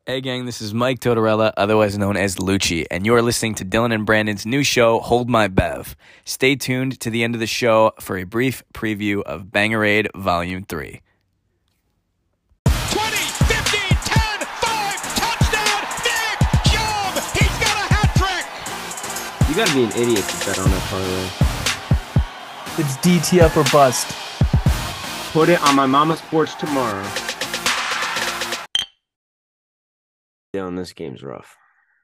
Hey gang, this is Mike Totorella, otherwise known as Lucci, and you're listening to Dylan and Brandon's new show, Hold My Bev. Stay tuned to the end of the show for a brief preview of Bangerade Volume 3. 20, 15, 10, 5, touchdown, Nick Chubb! He's got a hat trick! You gotta be an idiot to bet on that parlay. It's DT up or bust. Put it on my mama's porch tomorrow. Dylan, this game's rough.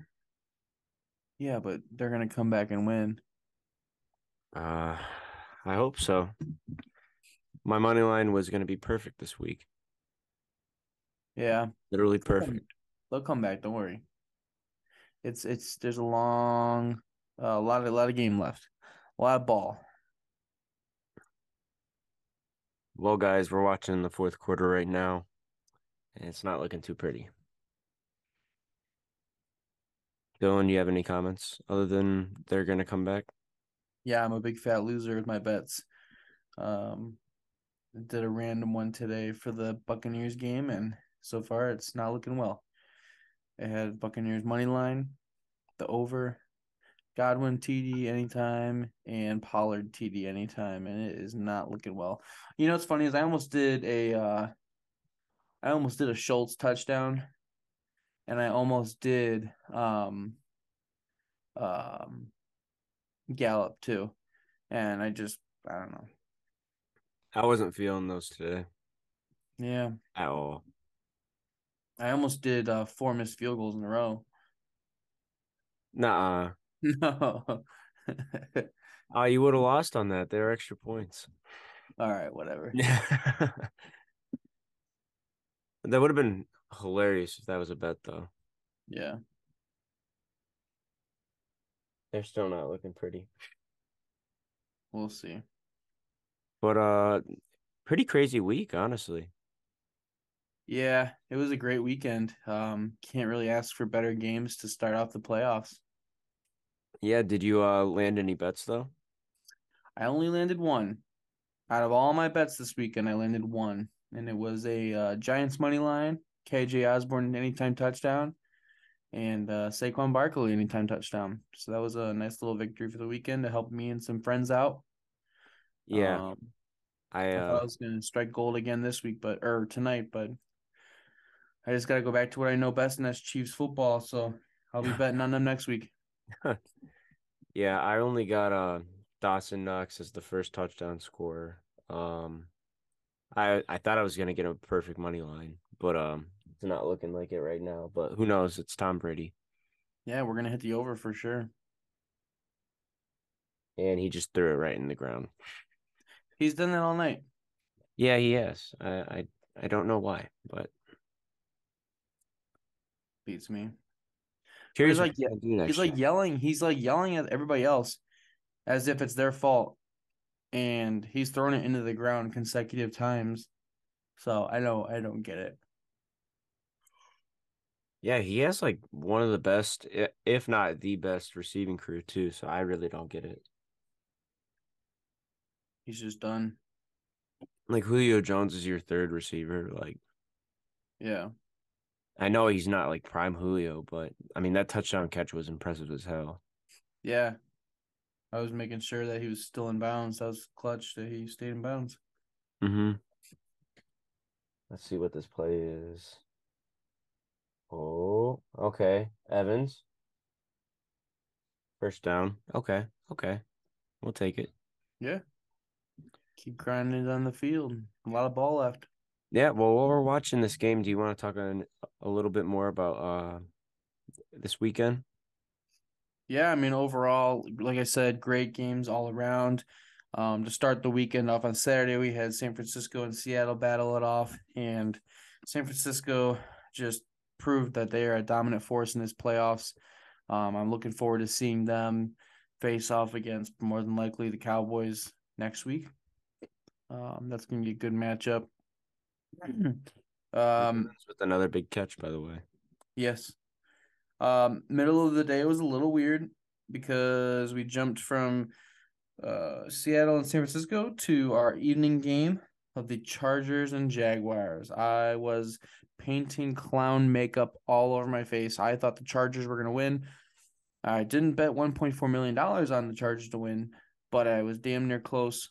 Yeah, but they're gonna come back and win. I hope so. My money line was gonna be perfect this week. Yeah, Literally perfect. they'll come back. Don't worry. It's there's a lot of game left, a lot of ball. Well, guys, we're watching the fourth quarter right now, and it's not looking too pretty. Dylan, do you have any comments other than they're gonna come back? Yeah, I'm a big fat loser with my bets. Did a random one today for the Buccaneers game, and so far it's not looking well. I had Buccaneers money line, the over, Godwin TD anytime, and Pollard TD anytime, and it is not looking well. You know what's funny is I almost did a Schultz touchdown, and I almost did Gallup too, and I don't know. I wasn't feeling those today Yeah, at all. I almost did 4 missed field goals in a row. Nuh-uh. No. You would have lost on that. They're extra points. All right, whatever. That would have been hilarious if that was a bet, though. Yeah. They're still not looking pretty. We'll see. But pretty crazy week, honestly. Yeah, it was a great weekend. Can't really ask for better games to start off the playoffs. Yeah, did you land any bets though? I only landed one. Out of all my bets this weekend, I landed one, and it was a Giants money line, KJ Osborne anytime touchdown, and Saquon Barkley anytime touchdown. So that was a nice little victory for the weekend to help me and some friends out. Yeah, I thought I was going to strike gold again this week, or tonight, but I just got to go back to what I know best, and that's Chiefs football. So I'll be betting on them next week. yeah, I only got Dawson Knox as the first touchdown scorer. I thought I was gonna get a perfect money line, but it's not looking like it right now. But who knows? It's Tom Brady, Yeah, we're going to hit the over for sure. and he just threw it right in the ground. He's done that all night. Yeah, he has. I don't know why, but Beats me. But curious what he's gonna do next he's like year. yelling. He's like yelling at everybody else as if it's their fault, and he's thrown it into the ground consecutive times. So I don't get it. Yeah, he has like one of the best, if not the best, receiving crew too. So I really don't get it. He's just done. Like Julio Jones is your third receiver. Like Yeah, I know he's not like prime Julio, but I mean that touchdown catch was impressive as hell. yeah. I was making sure that he was still in bounds. That was clutch that he stayed in bounds. Mm-hmm. Let's see what this play is. Oh, okay. Evans. First down. Okay. Okay. We'll take it. Yeah, keep grinding it on the field. A lot of ball left. Yeah, well, while we're watching this game, do you want to talk a little bit more about this weekend? Yeah, I mean, overall, like I said, great games all around. To start the weekend off on Saturday, we had San Francisco and Seattle battle it off, and San Francisco just proved that they are a dominant force in this playoffs. I'm looking forward to seeing them face off against more than likely the Cowboys next week. That's going to be a good matchup. With another big catch, by the way. Yes. Middle of the day was a little weird because we jumped from Seattle and San Francisco to our evening game of the Chargers and Jaguars. I was painting clown makeup all over my face. I thought the Chargers were going to win. I didn't bet $1.4 million on the Chargers to win, but I was damn near close.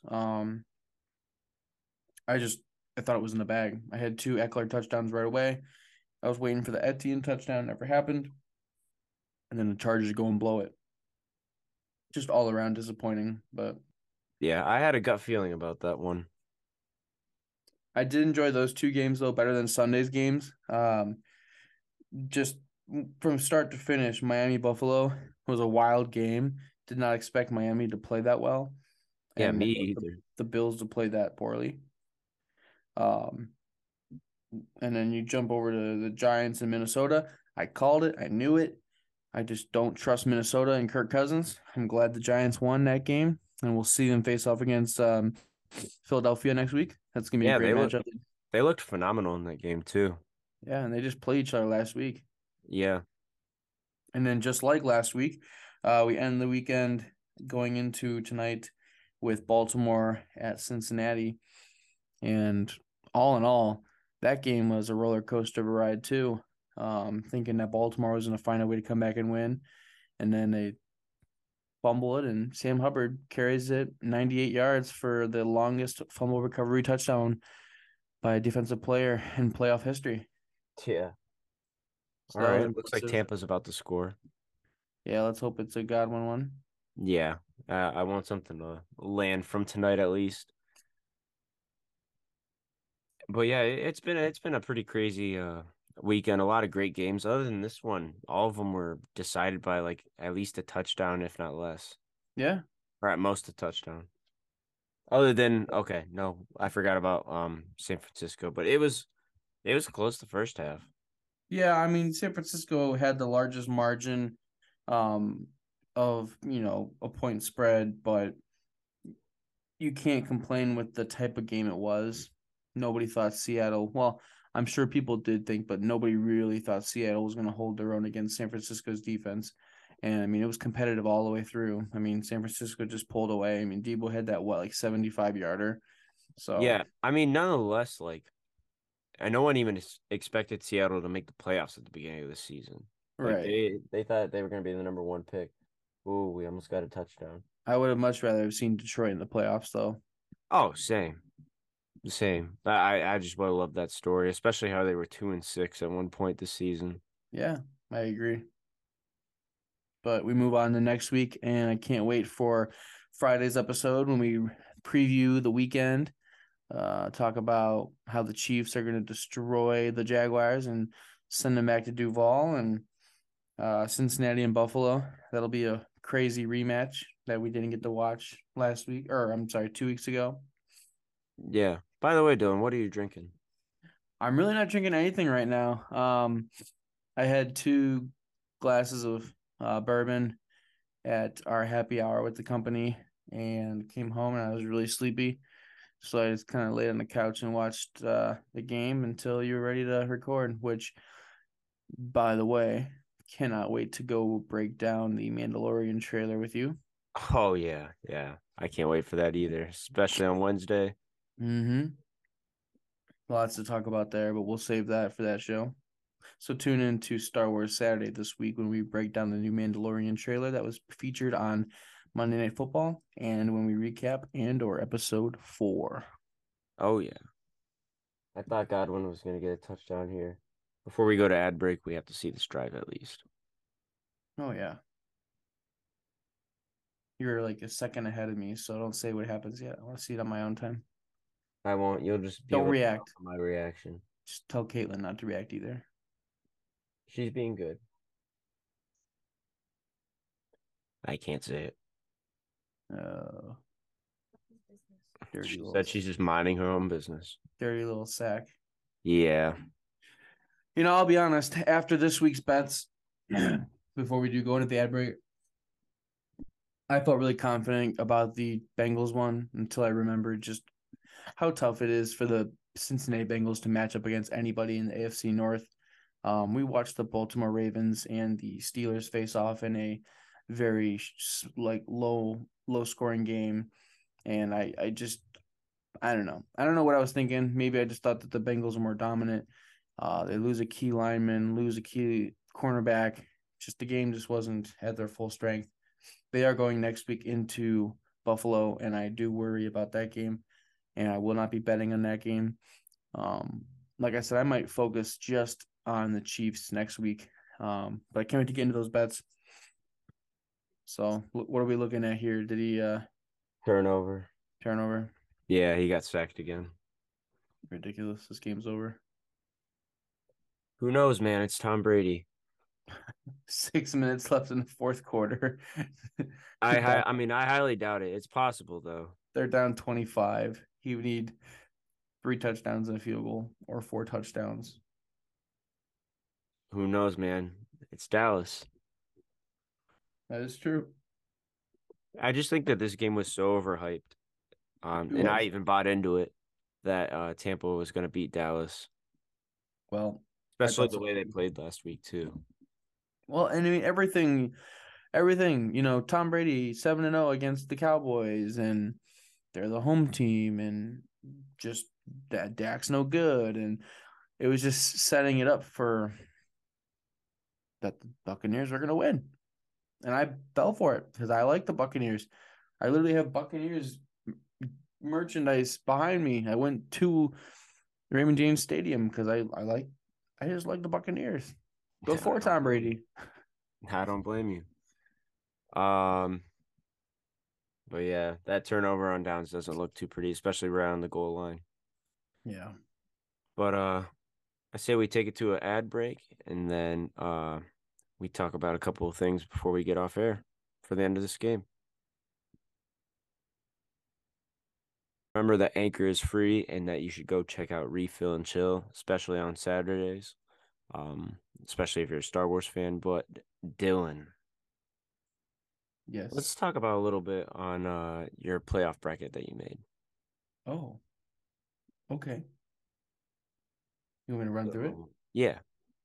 I thought it was in the bag. I had 2 Eckler touchdowns right away. I was waiting for the Etienne touchdown, never happened. And then the Chargers go and blow it. Just all around disappointing, but Yeah, I had a gut feeling about that one. I did enjoy those 2 games though better than Sunday's games. Just from start to finish, Miami Buffalo was a wild game. Did not expect Miami to play that well. Yeah, And me either. the Bills to play that poorly. Um, and then you jump over to the Giants in Minnesota. I called it. I knew it. I just don't trust Minnesota and Kirk Cousins. I'm glad the Giants won that game, and we'll see them face off against Philadelphia next week. That's gonna be a Yeah, great matchup. they looked phenomenal in that game too. Yeah, and they just played each other last week. Yeah. And then just like last week, we end the weekend going into tonight with Baltimore at Cincinnati. And all in all, that game was a roller coaster of a ride too. Thinking that Baltimore was going to find a way to come back and win. And then they fumble it, and Sam Hubbard carries it 98 yards for the longest fumble recovery touchdown by a defensive player in playoff history. Yeah. So All that right. was Looks like impressive. Tampa's about to score. Yeah, let's hope it's a Godwin one. Yeah. I want something to land from tonight at least. But yeah, it's been a pretty crazy weekend. A lot of great games. Other than this one, all of them were decided by like at least a touchdown, if not less, Yeah. or at most a touchdown. Other than okay, no, I forgot about San Francisco, but it was close the first half. Yeah, I mean, San Francisco had the largest margin um of, a point spread, but you can't complain with the type of game it was. Nobody thought Seattle, well, I'm sure people did think, but nobody really thought Seattle was going to hold their own against San Francisco's defense. And I mean, it was competitive all the way through. I mean, San Francisco just pulled away. I mean, Debo had that, like 75 yarder. So, Yeah, I mean, nonetheless, like no one even expected Seattle to make the playoffs at the beginning of the season. Like right. they thought they were going to be the number one pick. Ooh, we almost got a touchdown. I would have much rather have seen Detroit in the playoffs, though. Oh, same. Same. I just would have loved that story, especially how they were 2-6 at one point this season. Yeah, I agree. But we move on to next week, and I can't wait for Friday's episode when we preview the weekend. Talk about how the Chiefs are going to destroy the Jaguars and send them back to Duval, and Cincinnati and Buffalo. That'll be a crazy rematch that we didn't get to watch last week, or I'm sorry, 2 weeks ago. Yeah. By the way, Dylan, what are you drinking? I'm really not drinking anything right now. I had 2 glasses of bourbon at our happy hour with the company and came home and I was really sleepy. So I just kind of laid on the couch and watched the game until you were ready to record, which, by the way, cannot wait to go break down the Mandalorian trailer with you. Oh yeah, yeah. I can't wait for that either, especially on Wednesday. Mm-hmm. Lots to talk about there, but we'll save that for that show. So tune in to Star Wars Saturday this week when we break down the new Mandalorian trailer that was featured on Monday Night Football and when we recap Andor episode 4. Oh yeah. I thought Godwin was gonna get a touchdown here. Before we go to ad break, we have to see this drive at least. Oh yeah. You're like a second ahead of me, so don't say what happens yet. I want to see it on my own time. I won't. You'll just be Don't able to tell react. from my reaction. Just tell Caitlin not to react either. She's being good. I can't say it. Dirty She little, said she's just minding her own business. dirty little sack. Yeah. I'll be honest. After this week's bets, before we do go into the ad break, I felt really confident about the Bengals one until I remembered just how tough it is for the Cincinnati Bengals to match up against anybody in the AFC North. We watched the Baltimore Ravens and the Steelers face off in a very low scoring game, and I don't know. I don't know what I was thinking. Maybe I just thought that the Bengals were more dominant. They lose a key lineman, lose a key cornerback. Just the game just wasn't at their full strength. They are going next week into Buffalo, and I do worry about that game, and I will not be betting on that game. Um, like I said, I might focus just on the Chiefs next week, but I can't wait to get into those bets. So, what are we looking at here? Did he Turnover. turnover? Yeah, he got sacked again. Ridiculous. This game's over. Who knows, man? It's Tom Brady. 6 minutes left in the fourth quarter. I mean, I highly doubt it. It's possible though. They're down 25. He would need 3 touchdowns and a field goal or 4 touchdowns. Who knows, man? It's Dallas. That is true. I just think that this game was so overhyped. And I even bought into it that Tampa was going to beat Dallas, Well, especially the way they played last week too. Well, and I mean everything, Tom Brady 7-0 against the Cowboys, and they're the home team, and just that Dak's no good, and it was just setting it up for that the Buccaneers are going to win. And I fell for it because I like the Buccaneers. I literally have Buccaneers merchandise behind me. I went to Raymond James Stadium because I just like the Buccaneers. Go for Tom Brady. I don't blame you. But yeah, that turnover on downs doesn't look too pretty, especially around the goal line. Yeah. But I say we take it to an ad break, and then we talk about a couple of things before we get off air for the end of this game. Remember that Anchor is free and that you should go check out Refill and Chill, especially on Saturdays, especially if you're a Star Wars fan. But Dylan, Yes. let's talk about a little bit on your playoff bracket that you made. Oh. Okay. You want me to run through it? Yeah.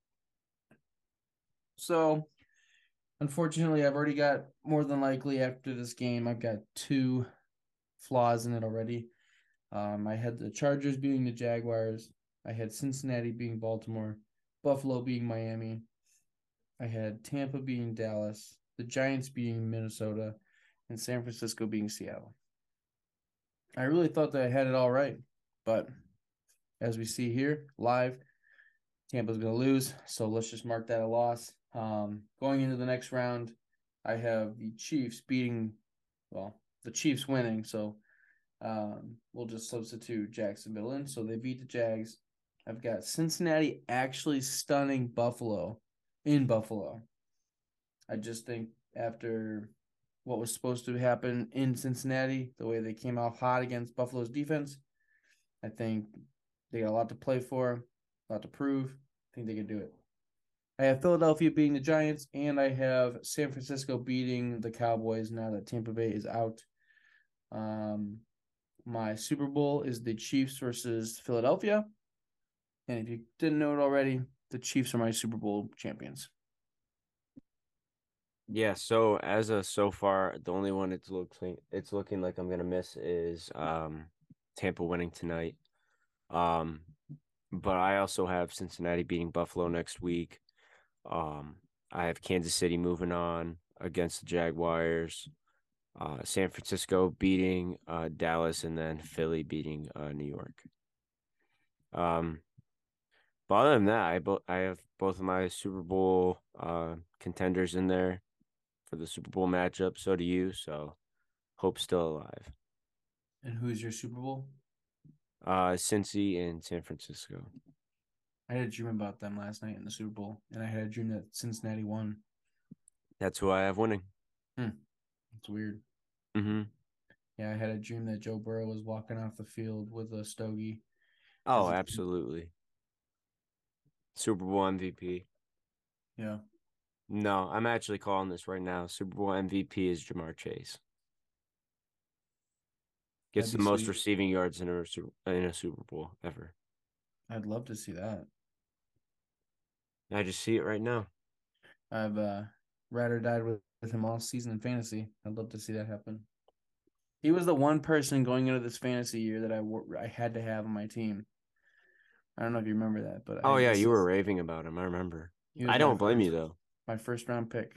So, unfortunately, I've already got more than likely after this game, I've got 2 flaws in it already. I had the Chargers beating the Jaguars. I had Cincinnati beating Baltimore, Buffalo beating Miami. I had Tampa beating Dallas, the Giants beating Minnesota, and San Francisco beating Seattle. I really thought that I had it all right, but as we see here live, Tampa's going to lose, so let's just mark that a loss. Going into the next round, I have the Chiefs the Chiefs winning, so we'll just substitute Jacksonville in. So they beat the Jags. I've got Cincinnati actually stunning Buffalo in Buffalo. I just think after what was supposed to happen in Cincinnati, the way they came off hot against Buffalo's defense, I think they got a lot to play for, a lot to prove. I think they can do it. I have Philadelphia beating the Giants, and I have San Francisco beating the Cowboys now that Tampa Bay is out. My Super Bowl is the Chiefs versus Philadelphia. And if you didn't know it already, the Chiefs are my Super Bowl champions. Yeah, so so far, the only one it's looking like I'm gonna miss is Tampa winning tonight. But I also have Cincinnati beating Buffalo next week. I have Kansas City moving on against the Jaguars. San Francisco beating Dallas, and then Philly beating New York. But other than that, I have both of my Super Bowl contenders in there for the Super Bowl matchup. So do you. So hope's still alive. And who's your Super Bowl? Cincy and San Francisco. I had a dream about them last night in the Super Bowl, and I had a dream that Cincinnati won. That's who I have winning. It's weird. Mm-hmm. Yeah, I had a dream that Joe Burrow was walking off the field with a stogie. Oh, absolutely. Super Bowl MVP. Yeah. No, I'm actually calling this right now. Super Bowl MVP is Jamar Chase. Gets the most receiving yards in a Super Bowl ever. I'd love to see that. I just see it right now. I've ride or died with him all season in fantasy. I'd love to see that happen. He was the one person going into this fantasy year that I had to have on my team. I don't know if you remember that, but Oh yeah, you were raving about him. I remember. he was I my don't blame you first though. my first round pick.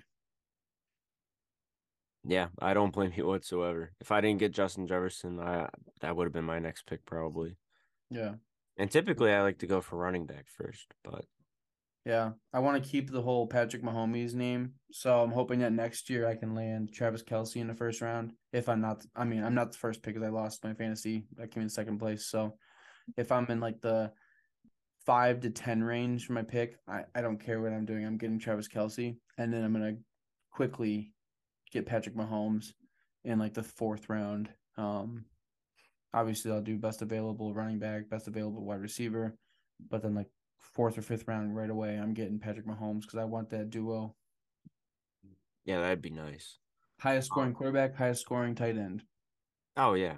Yeah, I don't blame you whatsoever. If I didn't get Justin Jefferson, that would have been my next pick probably. Yeah. And typically I like to go for running back first, but Yeah. I want to keep the whole Patrick Mahomes name. So I'm hoping that next year I can land Travis Kelce in the first round. If I'm not, I mean, I'm not the first pick because I lost my fantasy. I came in second place. So if I'm in like the 5 to 10 range for my pick, I don't care what I'm doing. I'm getting Travis Kelce. And then I'm going to quickly get Patrick Mahomes in like the fourth round. Obviously, I'll do best available running back, best available wide receiver, but then like fourth or fifth round right away, I'm getting Patrick Mahomes because I want that duo. yeah, that'd be nice. Highest Oh, scoring quarterback, highest scoring tight end. oh yeah.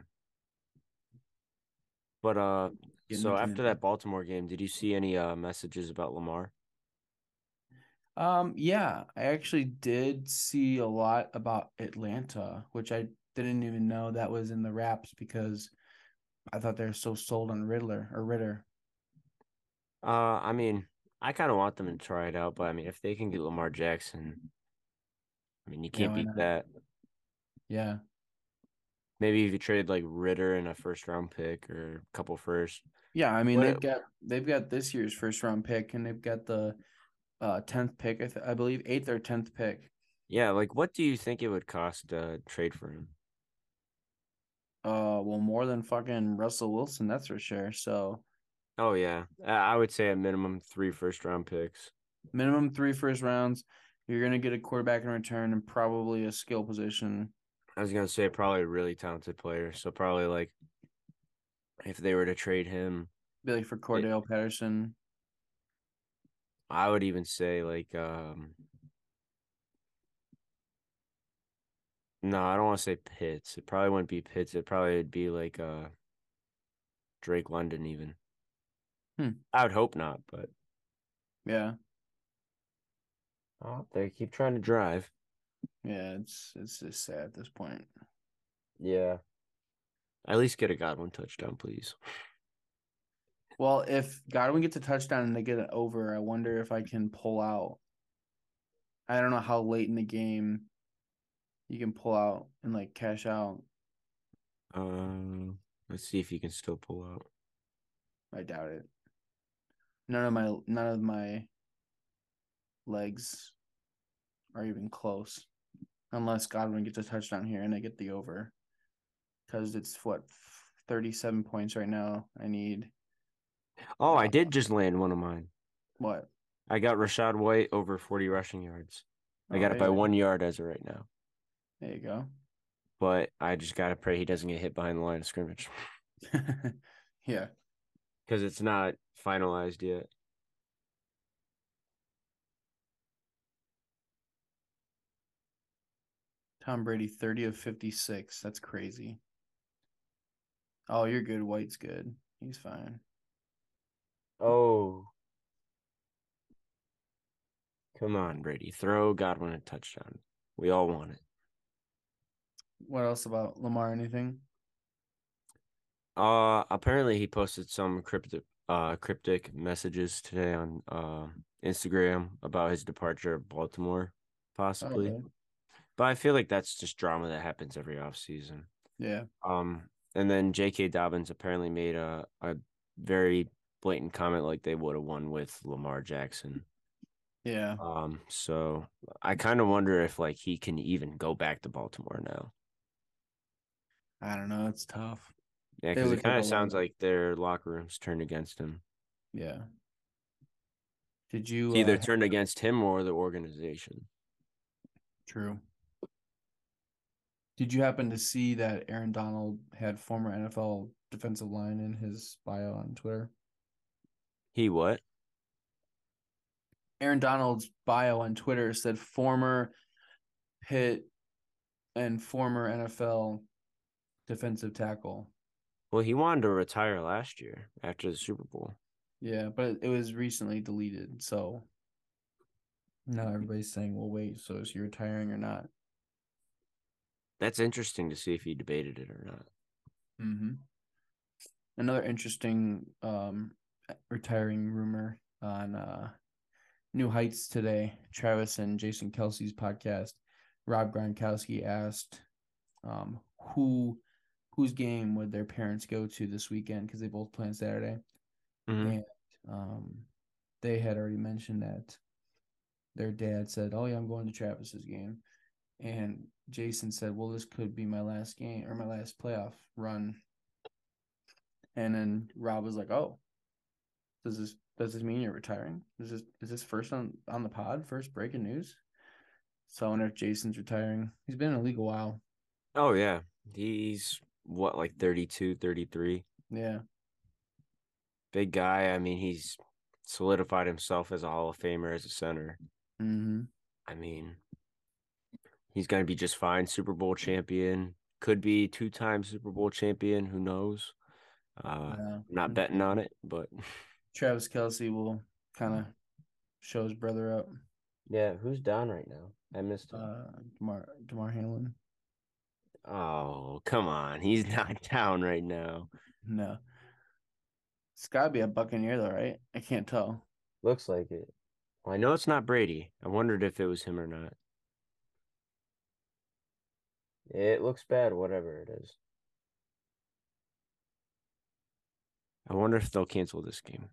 But Get me so after Tampa. that Baltimore game, did you see any messages about Lamar? Yeah, I actually did see a lot about Atlanta, which I didn't even know that was in the wraps because I thought they were so sold on Riddler or Ritter. I mean, I kind of want them to try it out, but I mean, if they can get Lamar Jackson, I mean, you Yeah, can't why beat not? that. Yeah. Maybe if you trade like Ritter and a first round pick or a couple first. Yeah, I mean What? they've got this year's first round pick and they've got the 10th pick, I believe, 8th or 10th pick. Yeah, like what do you think it would cost to trade for him? Well, more than fucking Russell Wilson, that's for sure. So Oh yeah, I would say a minimum 3 first round picks. minimum 3 first rounds. You're gonna get a quarterback in return and probably a skill position. I was gonna say probably a really talented player, so probably like if they were to trade him, Be like for it, Cordell Patterson. I would even say like no, I don't want to say Pitts. It probably wouldn't be Pitts. It probably would be like Drake London even. Hmm. I would hope not, but Yeah. oh, they keep trying to drive. Yeah, it's just sad at this point. Yeah. At least get a Godwin touchdown, please. Well, if Godwin gets a touchdown and they get it over, I wonder if I can pull out. I don't know how late in the game you can pull out and like cash out. Let's see if you can still pull out. I doubt it. None of my legs are even close. Unless Godwin gets a touchdown here and I get the over. Because it's what 37 points right now. I need Oh, I uh did just land one of mine. what? I got Rashad White over 40 rushing yards. I Oh, got it hey, by 1 yard as of right now. there you go. But I just gotta pray he doesn't get hit behind the line of scrimmage Yeah. because it's not finalized yet. Tom Brady 30 of 56. That's crazy. Oh, you're good. White's good. He's fine. Oh, come on, Brady. Throw Godwin a touchdown. We all want it. What else about Lamar? Anything? Apparently he posted some cryptic messages today on Instagram about his departure of Baltimore, Oh, possibly. really? But I feel like that's just drama that happens every offseason. Yeah. And then J.K. Dobbins apparently made a very blatant comment like they would have won with Lamar Jackson. Yeah. So I kind of wonder if like he can even go back to Baltimore now. I don't know. It's tough. Yeah, It because would it take kind a of sounds long. like their locker rooms turned against him. Yeah. Did It's you either turned against him or the organization. true. Did you happen to see that Aaron Donald had former NFL defensive line in his bio on Twitter? He what? Aaron Donald's bio on Twitter said former Pitt and former NFL defensive tackle. Well, he wanted to retire last year after the Super Bowl. Yeah, but it was recently deleted. So now everybody's saying, well, wait, so is he retiring or not? That's interesting to see if he debated it or not. Mm-hmm. Another interesting retiring rumor on New Heights today. Travis and Jason Kelsey's podcast. Rob Gronkowski asked whose game would their parents go to this weekend because they both play on Saturday. Mhm. And they had already mentioned that their dad said, "Oh yeah, I'm going to Travis's game," and Jason said, "Well, this could be my last game or my last playoff run." And then Rob was like, "Oh, does this mean you're retiring? Is this first on the pod? First breaking news?" So I wonder if Jason's retiring. He's been in the league a while. Oh, yeah. He's, what, like 32, 33? Yeah. Big guy. I mean, he's solidified himself as a Hall of Famer as a center. Mm-hmm. I mean, he's going to be just fine. Super Bowl champion. Could be 2-time Super Bowl champion. Who knows? Not betting on it, but Travis Kelsey will kind of show his brother up. yeah. Who's down right now? I missed him. DeMar Hamlin. Oh, come on. He's not down right now. No. It's got to be a Buccaneer, though, right? I can't tell. Looks like it. Well, I know it's not Brady. I wondered if it was him or not. It looks bad, whatever it is. I wonder if they'll cancel this game.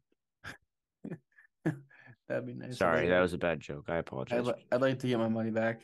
That'd be nice. Sorry, that was a bad joke. I apologize. I'd like to get my money back.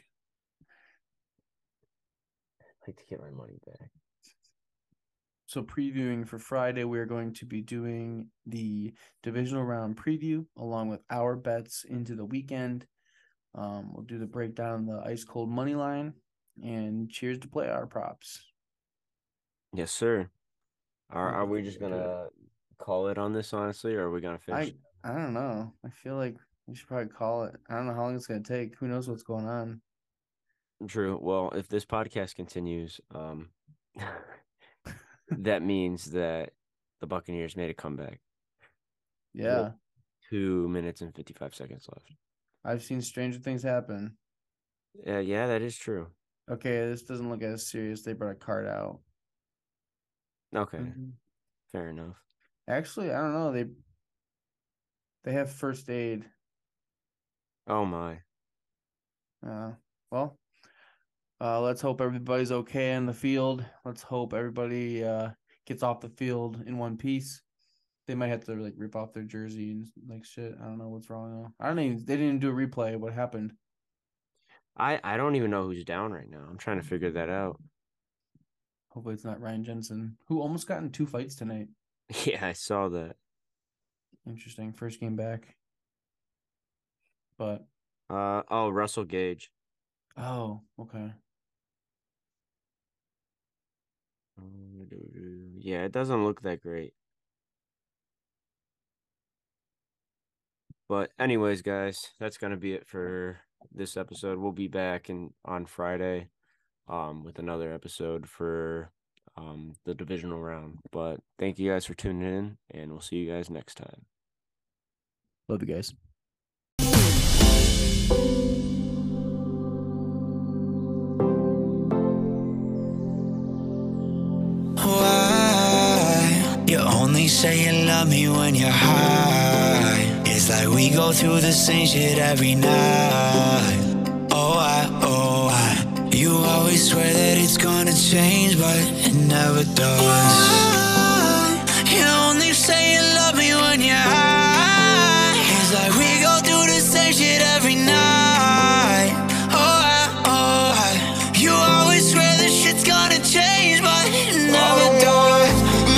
I'd like to get my money back. So previewing for Friday, we're going to be doing the divisional round preview along with our bets into the weekend. We'll do the breakdown of the ice cold money line and cheers to play our props. Yes, sir. Are we just gonna call it on this, honestly, or are we gonna finish? I don't know. I feel like we should probably call it. I don't know how long it's gonna take. Who knows what's going on? True. Well, if this podcast continues, that means that the Buccaneers made a comeback. Yeah. 2 minutes and 55 seconds left. I've seen stranger things happen. Yeah, that is true. Okay, this doesn't look as serious. They brought a card out. Okay, fair enough. Actually, I don't know. They have first aid. Oh my. Well, let's hope everybody's okay in the field. Let's hope everybody gets off the field in one piece. They might have to like rip off their jersey and like shit. I don't know what's wrong though. They didn't even do a replay. What happened? I don't even know who's down right now. I'm trying to figure that out. Hopefully it's not Ryan Jensen, who almost got in 2 fights tonight. Yeah, I saw that. Interesting. First game back. But Russell Gage. Oh, okay. Yeah, it doesn't look that great. But anyways, guys, that's gonna be it for this episode. We'll be back on Friday, with another episode for the divisional round. But thank you guys for tuning in, and we'll see you guys next time. Love you guys. Why you only say you love me when you're high? It's like we go through the same shit every night. Oh, I you always swear that it's gonna change, but it never does. Why you only say you love me when you're high? It's like we go through the same shit every night. Oh, I you always swear this shit's gonna change, but it never does.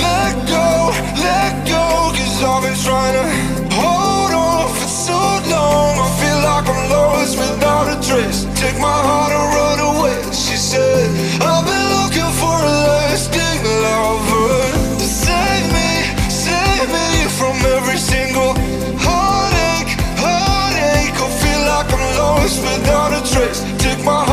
Let go, cause I've been trying to hold on for so long. I feel like I'm lost without a trace. Take my heart and run away, she said. I've been looking for a lasting lover to save me from every single heartache. I feel like I'm lost without a trace. Take my heart